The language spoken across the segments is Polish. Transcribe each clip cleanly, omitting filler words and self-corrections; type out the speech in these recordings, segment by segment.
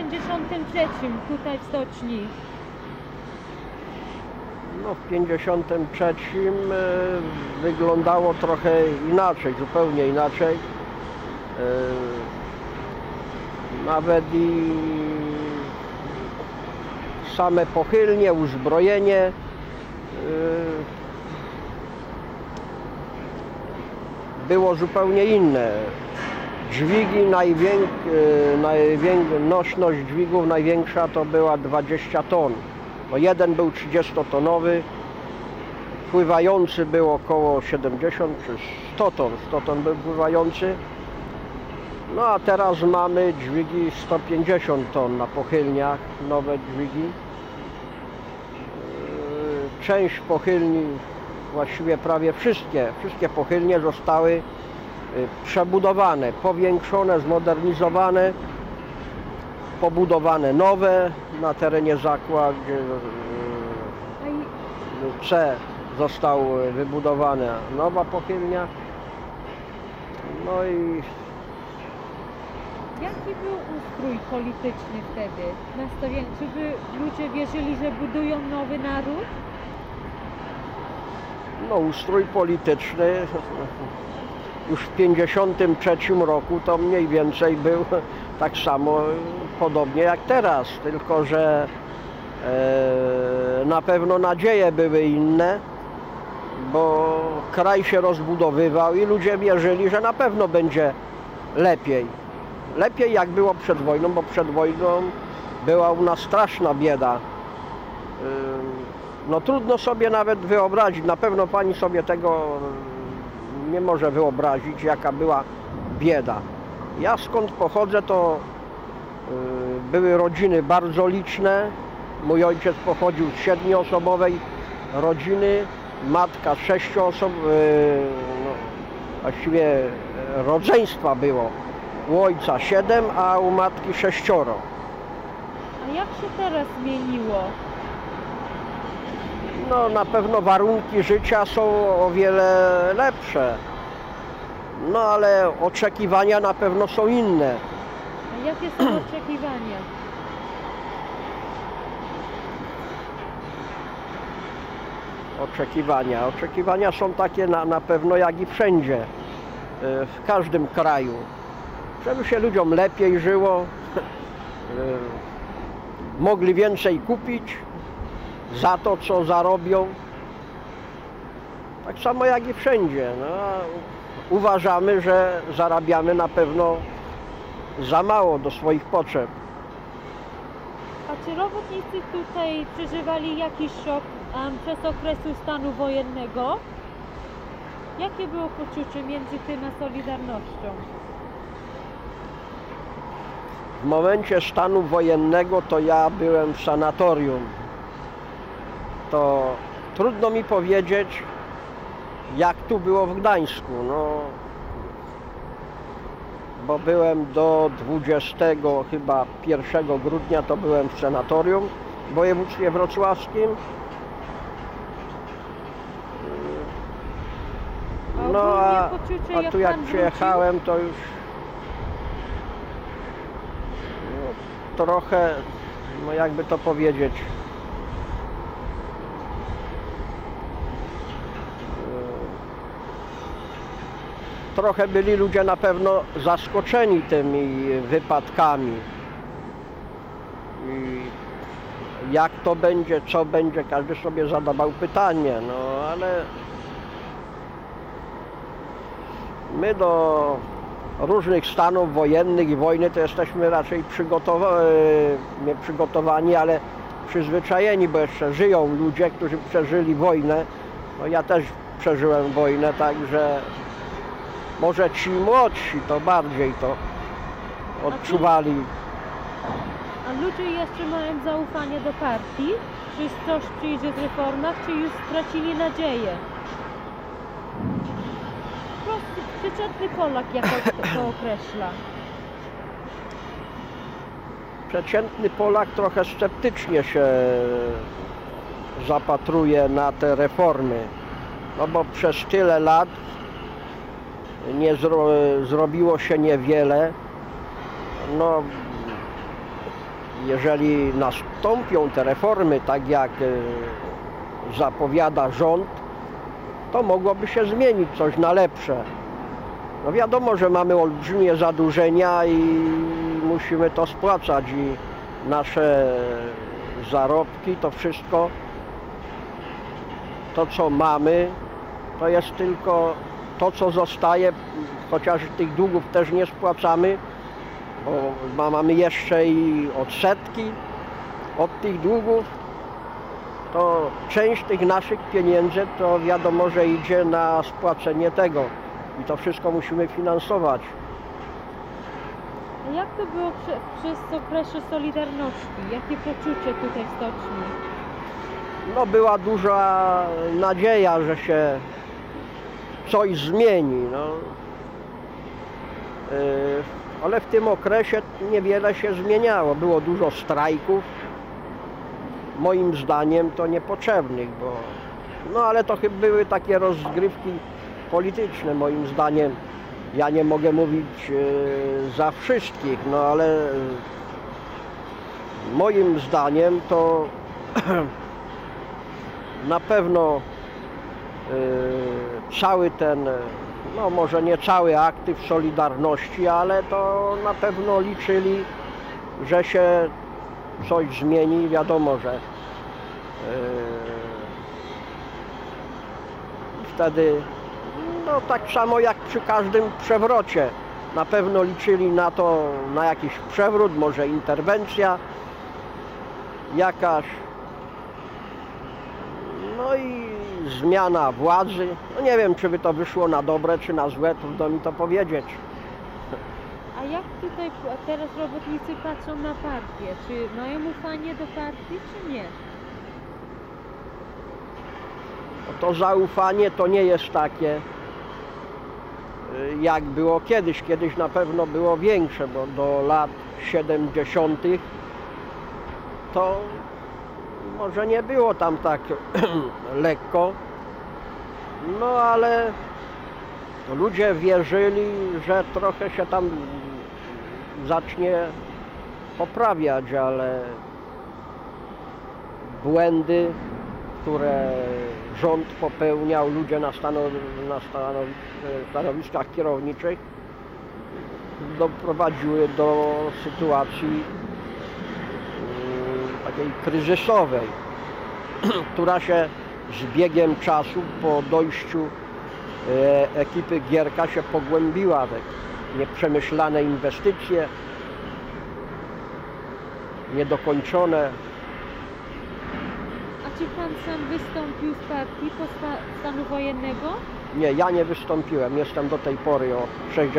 53 tutaj w stoczni? No w 53 wyglądało trochę inaczej, zupełnie inaczej. Nawet i same pochylnie, uzbrojenie było zupełnie inne. Dźwigi, nośność dźwigów największa to była 20 ton. No jeden był 30-tonowy, pływający był około 70 czy 100 ton. 100 ton był pływający. No a teraz mamy dźwigi 150 ton na pochylniach, nowe dźwigi. Część pochylni, właściwie prawie wszystkie pochylnie zostały przebudowane, powiększone, zmodernizowane, pobudowane nowe na terenie Zakła, gdzie C został wybudowana nowa pochylnia. No i jaki był ustrój polityczny wtedy? Czy ludzie wierzyli, że budują nowy naród? no, ustrój polityczny już w 1953 roku to mniej więcej był tak samo, podobnie jak teraz, tylko że na pewno nadzieje były inne, bo kraj się rozbudowywał i ludzie wierzyli, że na pewno będzie lepiej. Lepiej jak było przed wojną, bo przed wojną była u nas straszna bieda. No trudno sobie nawet wyobrazić, na pewno pani sobie tego nie może wyobrazić, jaka była bieda. Ja skąd pochodzę, to były rodziny bardzo liczne. Mój ojciec pochodził z 7-osobowej rodziny, matka 6 osób, no, właściwie rodzeństwa było. U ojca 7, a u matki 6. A jak się teraz zmieniło? No na pewno warunki życia są o wiele lepsze. No ale oczekiwania na pewno są inne. A jakie są oczekiwania? Oczekiwania są takie na pewno jak i wszędzie, w każdym kraju. Żeby się ludziom lepiej żyło, mogli więcej kupić za to, co zarobią. Tak samo jak i wszędzie. No, uważamy, że zarabiamy na pewno za mało do swoich potrzeb. A czy robotnicy tutaj przeżywali jakiś szok przez okresu stanu wojennego? Jakie było poczucie między tym a Solidarnością? W momencie stanu wojennego to ja byłem w sanatorium. To trudno mi powiedzieć, jak tu było w Gdańsku. No, bo byłem do 20 chyba 1 grudnia to byłem w sanatorium w województwie wrocławskim. No a tu jak przyjechałem, to już no, trochę, no jakby to powiedzieć, trochę byli ludzie na pewno zaskoczeni tymi wypadkami. I jak to będzie, co będzie, każdy sobie zadawał pytanie, no ale my do różnych stanów wojennych i wojny to jesteśmy raczej nie przygotowani, ale przyzwyczajeni, bo jeszcze żyją ludzie, którzy przeżyli wojnę. No ja też przeżyłem wojnę, także może ci młodsi to bardziej to odczuwali. A ludzie jeszcze mają zaufanie do partii? Czy coś przyjdzie w reformach, czy już stracili nadzieję? Prosty, przeciętny Polak, jak to określa. Przeciętny Polak trochę sceptycznie się zapatruje na te reformy, no bo przez tyle lat nie zrobiło się niewiele. No, jeżeli nastąpią te reformy, tak jak zapowiada rząd, to mogłoby się zmienić coś na lepsze. No wiadomo, że mamy olbrzymie zadłużenia i musimy to spłacać i nasze zarobki, to wszystko, to co mamy, to jest tylko to, co zostaje, chociaż tych długów też nie spłacamy, bo mamy jeszcze i odsetki od tych długów, to część tych naszych pieniędzy to wiadomo, że idzie na spłacenie tego i to wszystko musimy finansować. A jak to było przez okresie Solidarności? Jakie poczucie tutaj w stoczni? No była duża nadzieja, że się coś zmieni, no. Ale w tym okresie niewiele się zmieniało. Było dużo strajków, moim zdaniem to niepotrzebnych, bo no ale to chyba były takie rozgrywki polityczne, moim zdaniem. Ja nie mogę mówić za wszystkich, no ale moim zdaniem to na pewno cały ten, no może nie cały aktyw Solidarności, ale to na pewno liczyli, że się coś zmieni. Wiadomo, że wtedy, no tak samo jak przy każdym przewrocie, na pewno liczyli na to, na jakiś przewrót, może interwencja jakaś, no i zmiana władzy. No nie wiem, czy by to wyszło na dobre, czy na złe, trudno mi to powiedzieć. A jak tutaj teraz robotnicy patrzą na partię? Czy mają ufanie do partii, czy nie? To zaufanie to nie jest takie, jak było kiedyś. Kiedyś na pewno było większe, bo do lat 70. to może nie było tam tak lekko, no ale ludzie wierzyli, że trochę się tam zacznie poprawiać, ale błędy, które rząd popełniał, ludzie na stanowiskach kierowniczych, doprowadziły do sytuacji takiej kryzysowej, która się z biegiem czasu po dojściu ekipy Gierka się pogłębiła. Te nieprzemyślane inwestycje, niedokończone. A czy pan sam wystąpił z partii po stanu wojennego? Nie, ja nie wystąpiłem. Jestem do tej pory od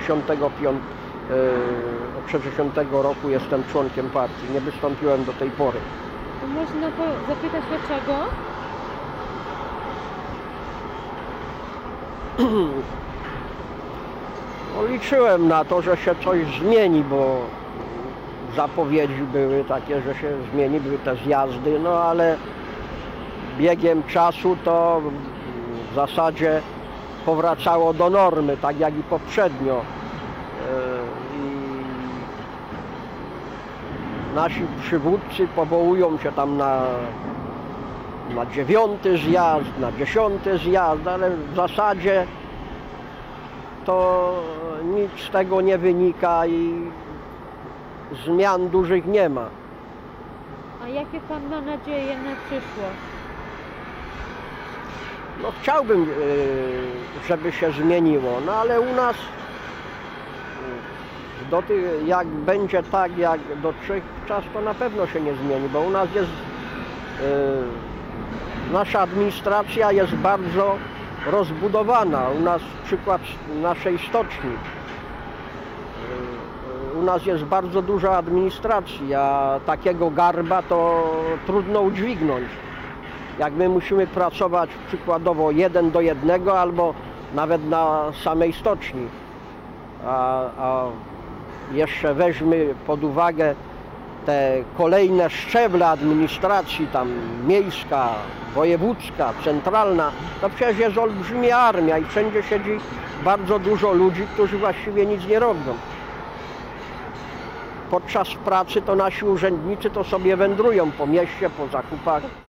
60 roku jestem członkiem partii. Nie wystąpiłem do tej pory. To można zapytać dlaczego? No, liczyłem na to, że się coś zmieni, bo zapowiedzi były takie, że się zmieni, były te zjazdy, no ale biegiem czasu to w zasadzie powracało do normy, tak jak i poprzednio. Nasi przywódcy powołują się tam na 9. zjazd, na 10. zjazd, ale w zasadzie to nic z tego nie wynika i zmian dużych nie ma. A jakie pan ma nadzieje na przyszłość? No chciałbym, żeby się zmieniło, no ale u nas jak będzie tak jak dotychczas, to na pewno się nie zmieni, bo u nas jest, nasza administracja jest bardzo rozbudowana. U nas przykład naszej stoczni. U nas jest bardzo duża administracja, a takiego garba to trudno udźwignąć. Jak my musimy pracować przykładowo 1 do 1 albo nawet na samej stoczni. A jeszcze weźmy pod uwagę te kolejne szczeble administracji, tam miejska, wojewódzka, centralna, to przecież jest olbrzymia armia i wszędzie siedzi bardzo dużo ludzi, którzy właściwie nic nie robią. podczas pracy to nasi urzędnicy to sobie wędrują po mieście, po zakupach.